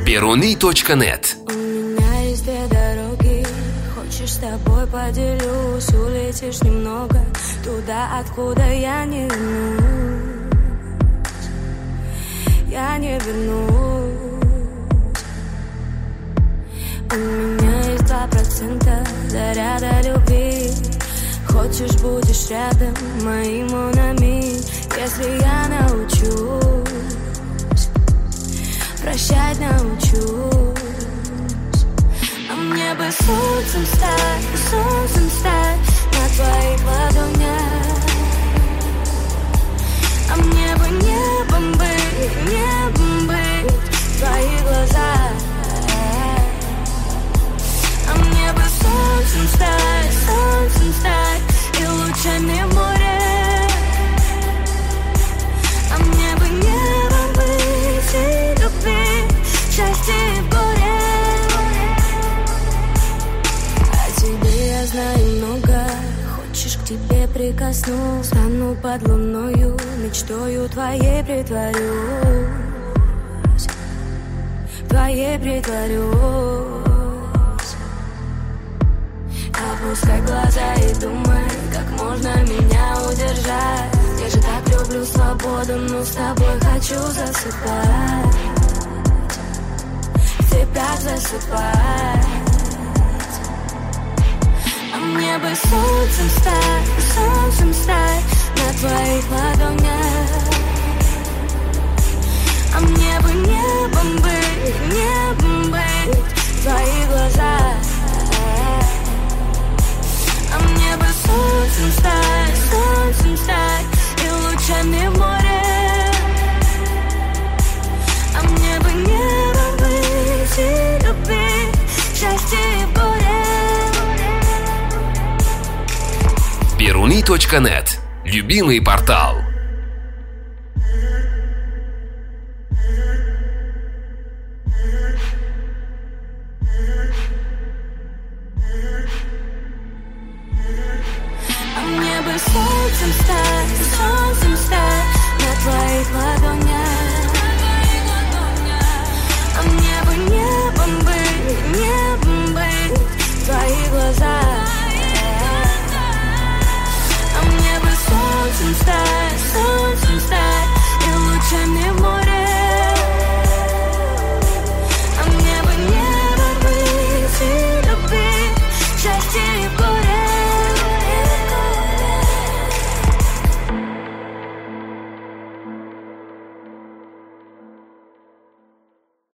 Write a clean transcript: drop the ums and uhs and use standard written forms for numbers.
Peruni.net. У меня есть две дороги. Хочешь, с тобой поделюсь. Улетишь немного туда, откуда я не вернусь. Я не вернусь. У меня есть 2% заряда любви. Хочешь, будешь рядом, моим монами. Если я научусь прощать, научусь. А мне бы солнцем стать на твоих ладонях. А мне бы небом быть в твоих глазах. А мне бы солнцем стать и лучами в море. А мне бы небом быть и любви, счастье и горе. О тебе я знаю много. Хочешь, к тебе прикоснусь. Стану под луною, мечтою твоей притворюсь. Твоей притворюсь. Опускай глаза и думай, как можно меня удержать. Я же так люблю свободу, но с тобой хочу засыпать. В цепях засыпать. А мне бы солнцем стать на твоих ладонях. А мне бы небом быть в твоих глазах. А мне бы солнцем стать и лучами в море. А мне бы небом быть и любви, счастье и горе. Peruni.net. Любимый портал. Солнцем стать на твоих ладонях.